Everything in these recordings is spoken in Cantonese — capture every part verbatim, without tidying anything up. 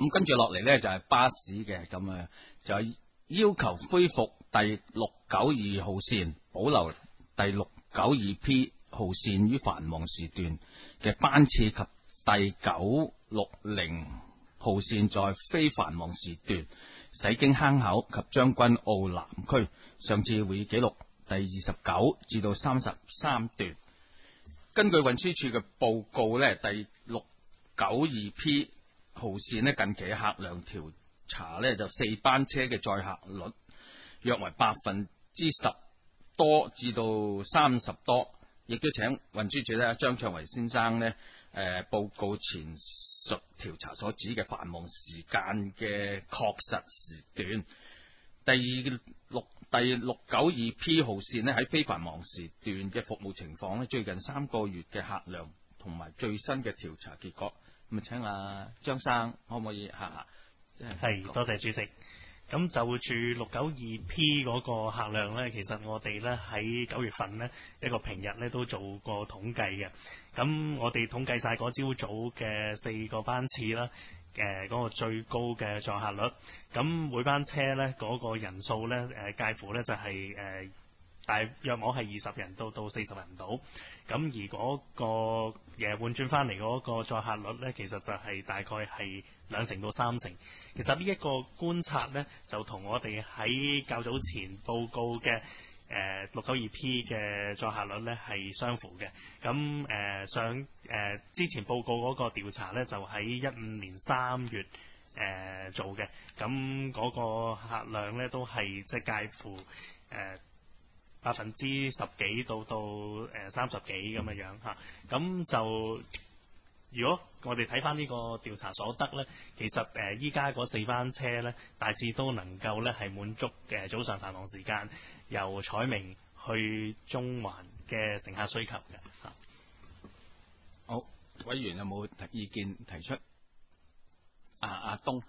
咁跟住落嚟呢，就係巴士嘅，咁啊就要求恢復第六九二號線，保留第六九二 P 號線於繁忙時段嘅班次及第九六零號線在非繁忙時段駛經坑口及將軍澳南區。上次會議記錄第二十九至到三十三段。根據運輸署嘅報告呢，第六九二 P 號線呢，近期嘅客量調查呢，就四班車嘅載客率約為百分之十多至到三十多，亦都請運輸署呢張卓維先生呢誒、呃、報告前述調查所指嘅繁忙時間嘅確實時段。第二六第六九二 P 號線呢，喺非繁忙時段嘅服務情況呢，最近三個月嘅客量同埋最新嘅調查結果，咁啊請阿張生可唔可以吓？ 係，多謝主席。咁就住六九二 P 嗰個客量呢，其實我哋呢喺九月份呢一個平日呢都做過統計嘅。咁我哋統計晒嗰朝早嘅四個班次啦。誒、呃、嗰、那個最高嘅載客率，咁每班車呢嗰、那個人數呢，誒、呃、介乎呢就係、是、誒、呃、大約我係二十人到到四十人到，咁而嗰、那個誒換轉翻嚟嗰個載客率呢，其實就係大概係兩成到三成。其實呢一個觀察呢，就同我哋喺較早前報告嘅誒六九二 P 嘅載客率咧係相符嘅。咁誒上誒之前報告嗰個調查咧就喺一五年三月誒、呃、做嘅，咁嗰個客量咧都係即係介乎誒百分之十幾到到誒三十幾咁嘅樣嚇。咁就如果我哋睇翻呢個調查所得咧，其實誒依家嗰四班車咧大致都能夠咧係滿足嘅早上繁忙時間由彩明去中環嘅乘客需求嘅嚇。 好，委員有冇意見提出？阿、啊、阿、啊、東，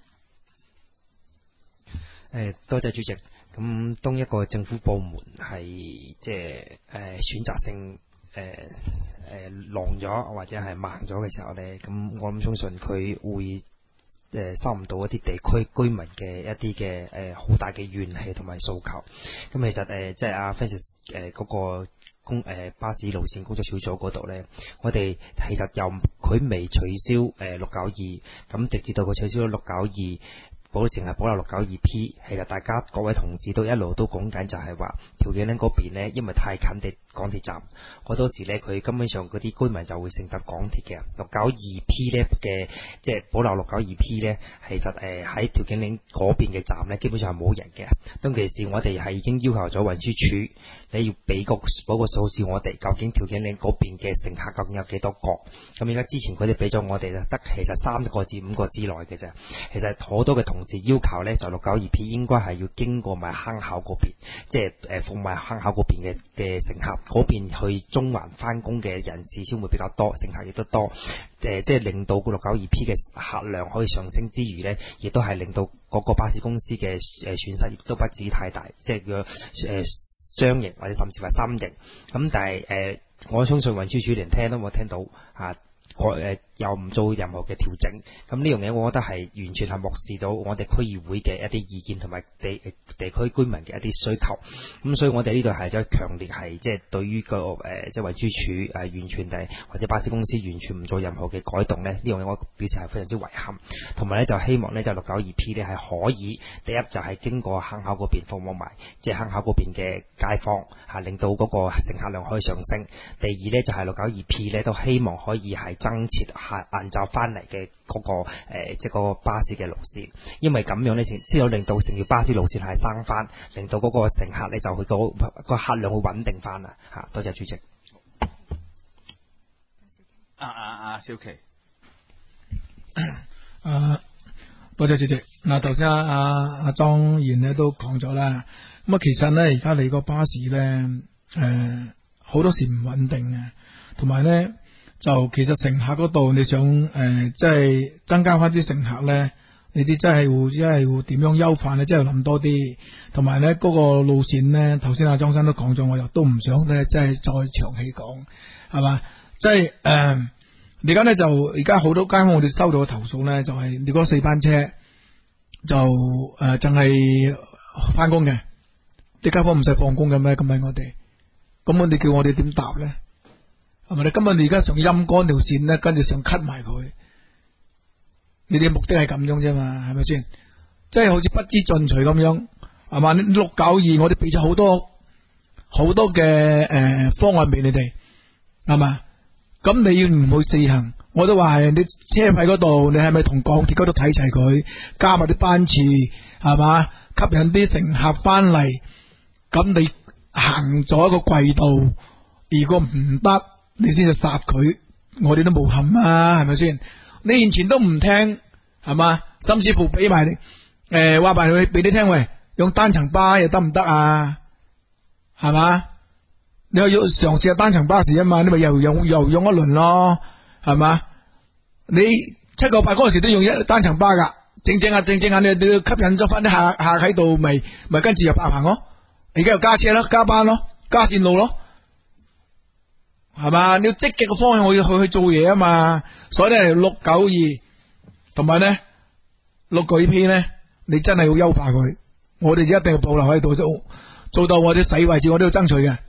誒多謝主席。咁當一個政府部門係即係誒選擇性誒誒浪咗或者係慢咗嘅時候咧，咁我諗相信佢會誒收唔到一啲地區居民嘅一啲嘅誒好大嘅怨氣同埋訴求。咁其實誒即係阿 Francis 誒嗰個公誒巴士路線工作小組嗰度咧，我哋其實由佢未取消誒六九二，咁直至到佢取消咗六九二。保淨係保留六九二 P， 其實大家各位同事都一路都講緊就係話調景嶺嗰邊呢，因為太近地港鐵站，好多時呢，佢根本上嗰啲居民就會乘搭港鐵嘅。六九二 P 呢嘅即係保留六九二 P 呢，其實誒喺調景嶺嗰邊嘅站呢，基本上係冇人嘅。當其時我哋係已經要求咗運輸署，你要俾個嗰個數字我哋，究竟調景嶺嗰邊嘅乘客究竟有幾多個？咁而家之前佢哋俾咗我哋咧，得其實三個至五個之內嘅啫。其實好多嘅同事要求呢，就六九二 P 應該係要經過埋坑口嗰邊，即係誒服埋坑口嗰邊嘅嘅乘客，嗰邊去中環翻工嘅人士先會比較多，乘客亦都多，誒、呃、即係令到個六九二 P 嘅客量可以上升之餘呢，亦都係令到嗰個巴士公司嘅誒損失亦都不至於太大，即係叫誒雙贏或者甚至係三贏。咁但係誒、呃，我相信運輸署連聽都冇聽到啊。我誒又唔做任何嘅調整，咁呢樣嘢我覺得係完全係漠視到我哋區議會嘅一啲意見同埋地地區居民嘅一啲需求，咁所以我哋呢度係真係強烈係即係對於個誒即係運輸署誒完全係或者巴士公司完全唔做任何嘅改動咧，呢樣嘢我表示係非常之遺憾，同埋咧就希望咧就六九二 P 咧係可以第一就係經過坑口嗰邊服務埋即係坑口嗰邊嘅街坊嚇，令到嗰個乘客量可以上升。第二咧就係六九二 P 咧都希望可以係增設下晏晝翻嚟嘅嗰個誒，即係嗰個巴士嘅路線，因為咁樣咧先先有令到成條巴士路線係生翻，令到嗰個乘客咧就去到個客量會穩定翻啦嚇。多謝主席。 阿阿阿小琪， 啊，多謝主席。嗱，頭先阿阿阿莊賢咧都講咗啦，咁啊其實咧而家你個巴士咧誒好多時唔穩定嘅，同埋咧。就其實乘客嗰度，你想誒，即、呃、係增加翻啲乘客咧，你啲真係會，即係會點樣優化咧？即係諗多啲，同埋咧嗰個路線咧，頭先阿莊生都講咗，我又都唔想咧，即係再長氣講，係嘛？即係誒， 而家咧就而家好多街坊我哋收到嘅投訴咧，就係你嗰四班車就誒淨係翻工嘅，啲街坊唔使放工嘅咩？咁喺我哋，咁我哋叫我哋點答咧？係咪你今日你而家想陰乾條線咧，跟住想 cut 埋佢？你哋目的係咁樣啫嘛，係咪先？即係好似不知進取咁樣，係嘛？六九二我哋俾咗好多好多嘅誒、呃、方案俾你哋，係嘛？咁你要唔去試行？我都話係你車費嗰度，你係咪同港鐵嗰度睇齊佢，加埋啲班次，係嘛？吸引啲乘客翻嚟，咁你行咗一個軌道，如果唔得，你先至殺佢，我哋都無憾啊，係咪先？你以前都唔聽，係嘛？甚至乎俾埋你，誒話埋佢俾你聽，喂，用單層巴又得唔得啊？係嘛？你又要嘗試下單層巴士啊嘛？你咪又用又用一輪咯，係嘛？你七九八嗰陣時都用一單層巴噶，正正啊正正啊，你你吸引咗翻啲客客喺度，咪咪跟住又白行咯。而家又加車咯，加班咯，加線路咯。係嘛？你要積極嘅方向，我要去去做嘢啊嘛。所以咧，六九二同埋咧六九二 P 咧，你真係要優化佢。我哋一定要保留喺度，做做到我哋使位置，我都要爭取嘅。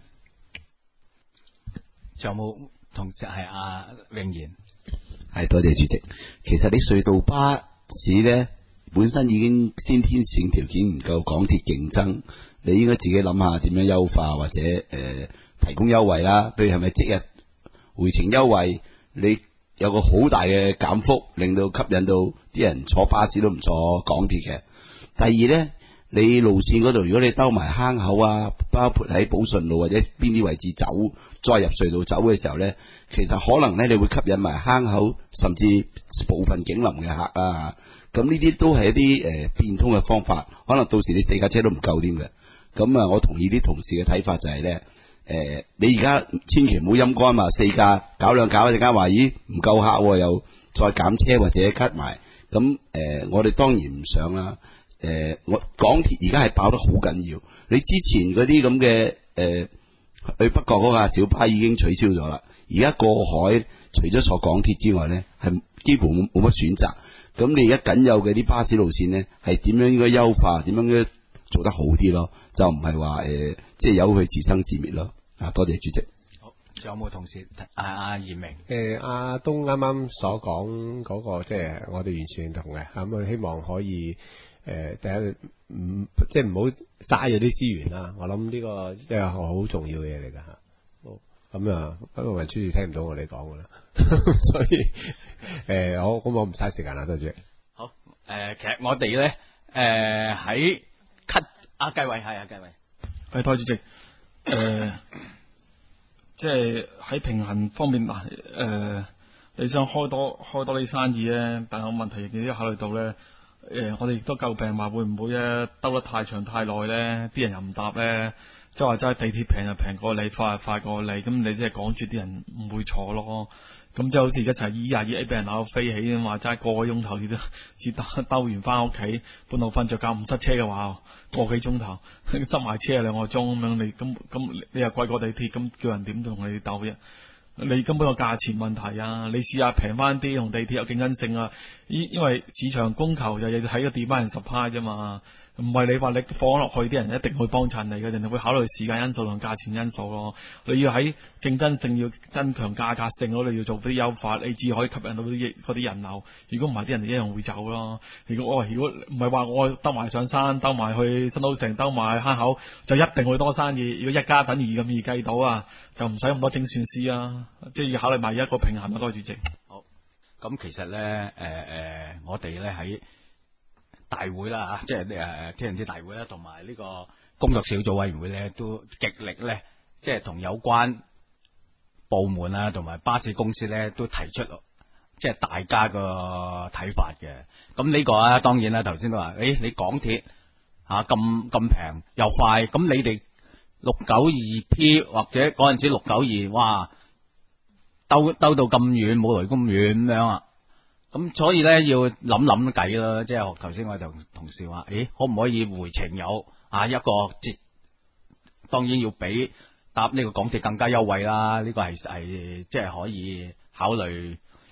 仲有冇同事係阿永賢？ 係多謝主席。其實你隧道巴士咧，本身已經先天性條件唔夠港鐵競爭，你應該自己諗下點樣優化或者誒。呃提供優惠啦，譬如係咪即日回程優惠？你有個好大嘅減幅，令到吸引到啲人坐巴士都唔坐港鐵嘅。第二呢，你路線嗰度，如果你兜埋坑口啊，包括喺寶順路或者邊啲位置走，再入隧道走嘅時候呢，其實可能呢，你會吸引埋坑口甚至部分景林嘅客啊。咁呢啲都係一啲誒、呃、變通嘅方法，可能到時你四架車都唔夠添嘅。咁啊，我同意啲同事嘅睇法就係呢。誒、呃，你而家千祈唔好陰乾嘛，四架搞兩搞，陣間話咦唔夠客，又再減車或者 cut 埋，咁誒、呃，我哋當然唔想啦。誒、呃，我港鐵而家係爆得好緊要，你之前嗰啲咁嘅誒去北角嗰架小巴已經取消咗啦，而家過海除咗坐港鐵之外咧，係幾乎冇冇乜選擇。咁你而家僅有嘅啲巴士路線咧，係點樣應該優化，點樣應該做得好啲咯？就唔係話誒，即係由佢自生自滅咯。啊，多謝主席。 好，仲有冇同事？阿阿嚴明， 誒，阿東啱啱所講嗰個，即係我哋完全認同嘅。咁啊，希望可以誒，第一唔即係唔好嘥咗啲資源啦。我諗呢個即係好重要嘅嘢嚟㗎嚇。好，咁啊，不過運輸署聽唔到我哋講㗎啦，所以誒，好，咁我唔嘥時間啦，多謝。 好，誒，其實我哋咧誒喺 cut 阿繼偉係阿繼偉， 係多謝主席。誒、呃，即係喺平衡方面嗱，誒、呃，你想開多開多啲生意咧，但係個問題亦都考慮到咧，誒、呃，我哋亦都詬病話會唔會咧兜得太長太耐咧，啲人又唔搭咧，即係話齋地鐵平就平過你，快就快過你，咁你即係趕住啲人唔會坐咯。咁即係好似一齊二廿二 A 俾人鬧到飛起咁話齋，個個鐘頭至都至兜兜完翻屋企，半路瞓着覺唔塞車嘅話，個幾鐘頭塞埋車兩個鐘咁樣，你咁咁你又貴過地鐵，咁叫人點同你鬥啫？你根本個價錢問題啊！你試下平翻啲，同地鐵有競爭性啊！因因為市場供求就日日喺個 demand supply 啫嘛。唔係你話你放落去啲人一定會幫襯你嘅，人哋會考慮時間因素同價錢因素咯。你要喺競爭性要增強價格性，我哋要做啲優化，你至可以吸引到啲啲人流。如果唔係，啲人哋一樣會走咯。如果我如果唔係話我兜埋上山，兜埋去新都城，兜埋坑口，就一定會多生意。如果一加等二咁易計到啊，就唔使咁多精算師啊，即係要考慮埋一個平衡啊。多謝主席。 好，咁其實咧，誒、呃、誒，我哋咧喺大會啦吓，即係誒天然資大會啦，同埋呢個工作小組委員會咧，都極力咧，即係同有關部門啊，同埋巴士公司咧，都提出即係大家個睇法嘅。咁呢個啊，當然啦，頭先都話，誒，你港鐵吓咁咁平又快，咁你哋六九二 P 或者嗰陣時六九二，哇，兜兜到咁遠，冇雷公咁遠咁樣啊！咁所以咧要諗諗計啦，即係頭先我同同事話，誒，可唔可以回程有啊一個節？當然要比搭呢個港鐵更加優惠啦，呢、這個係係即係可以考慮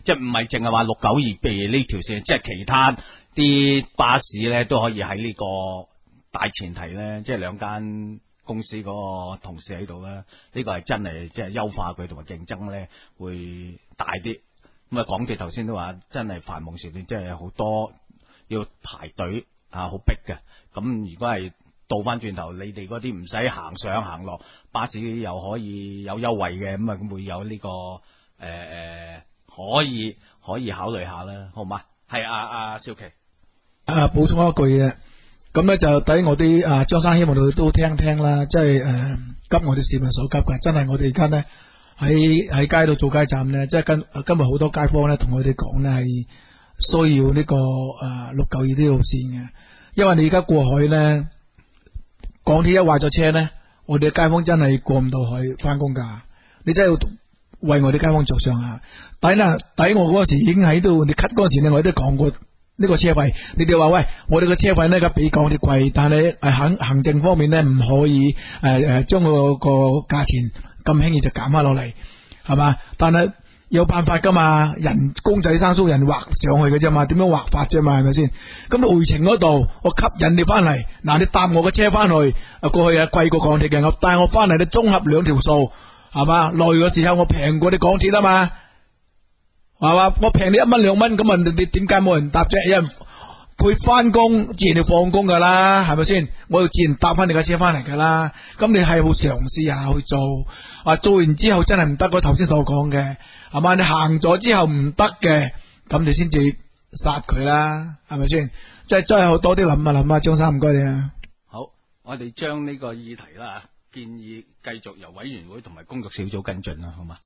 即係唔係淨係話六九二 B 呢條線，即係其他啲巴士咧都可以喺呢個大前提咧，即係兩間公司嗰個同事喺度咧，呢個係真係即係優化佢同埋競爭咧會大啲。咁啊，港鐵頭先都話真係繁忙時段，即係好多要排隊啊，好逼嘅。咁如果係倒翻轉頭，你哋嗰啲唔使行上行落，巴士又可以有優惠嘅，咁啊咁會有呢、這個誒誒、呃、可以可以考慮下啦，好嘛？係啊啊，少琪啊，補充一句嘅，咁咧就抵我啲啊張生希望你都聽聽啦，即係誒急我哋市民所急嘅，真係我哋而家咧喺喺街度做街站咧，即係今今日好多街坊咧同我哋講咧係需要呢、這個誒六九二呢路線嘅，因為你而家過海咧。港鐵一壞咗車咧，我哋嘅街坊真係過唔到去翻工噶。你真係要為我哋街坊着想啊！抵啦，抵我嗰時已經喺度，你 cut 嗰時咧，我都講過呢個車費。你哋話喂，我哋嘅車費咧，而家比港鐵貴，但係誒行行政方面咧，唔可以誒誒將個個價錢咁輕易就減翻落嚟，係嘛？但係有辦法噶嘛？人公仔生疏，人畫上去嘅啫嘛，點樣畫法啫嘛？係咪先？咁你回程嗰度，我吸引你翻嚟，嗱你搭我嘅車翻去，啊過去啊貴過港鐵嘅，我帶我翻嚟，你綜合兩條數，係嘛？來嘅時候我平過你港鐵啊嘛，係嘛？我平你一蚊兩蚊，咁啊你你點解冇人搭啫？因為佢翻工自然要放工噶啦，係咪先？我要自然搭翻你架車翻嚟噶啦。咁你係好嘗試下去做，啊做完之後真係唔得，我頭先所講嘅。係嘛？你行咗之後唔得嘅，咁你先至殺佢啦，係咪先？即係真係好多啲諗啊諗啊，張生唔該你啊。 好，我哋將呢個議題啦，建議繼續由委員會同埋工作小組跟進啦，好嘛？